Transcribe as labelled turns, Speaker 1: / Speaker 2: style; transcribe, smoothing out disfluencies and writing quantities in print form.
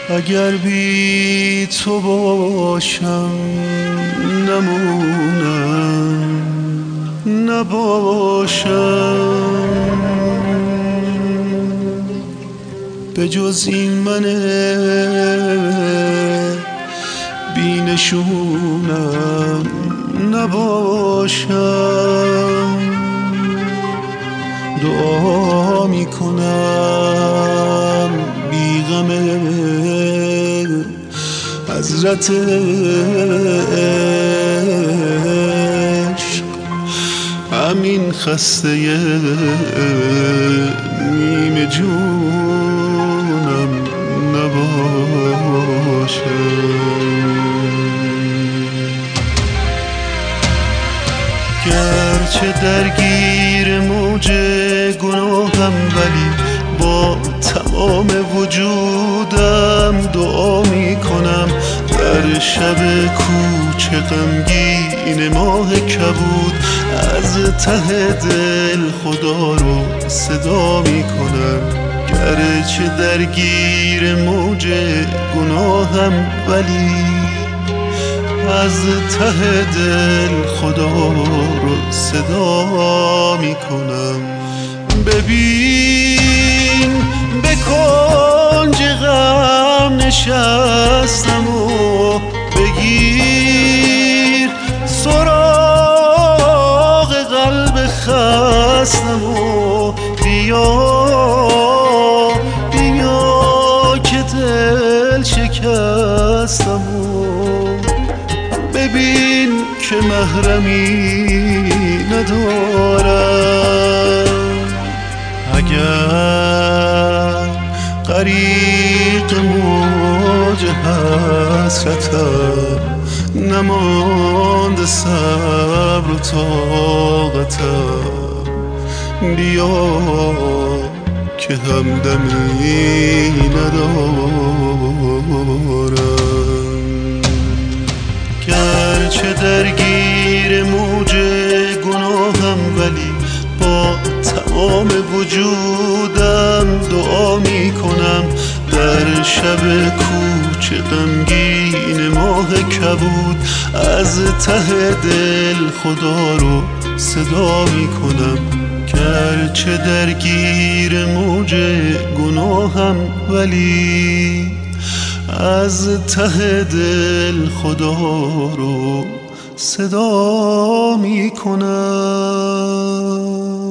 Speaker 1: اگر بی تو باشم نمونم نباشم، به جز این من بینشونم نباشم. دعا میکنم بی غم حضرت عشق همین خسته نیمه جونم نباشم. گرچه درگیر موج گناهم ولی با تمام وجودم دعا میکنم در شب کوچه غمگین ماه کبود، از ته دل خدا رو صدا میکنم. گرچه درگیر موج گناهم ولی از ته دل خدا رو صدا میکنم. ببین به کنج غم نشستم و بگیر سراغ قلب خستم و بیا که دل شکستم و ببین که محرمی ندارم. اگر غریق موج حسرتم نماند صبر و طاقتم، بیا که همدمی ندارم. گرچه درگیر موج گناهم ولی با تمام وجودم دعا میکنم در شب کوچه غمگین ماه کبود، از ته دل خدا رو صدا میکنم. گرچه درگیر موج گناهم ولی از ته دل خدا رو صدا میکنم.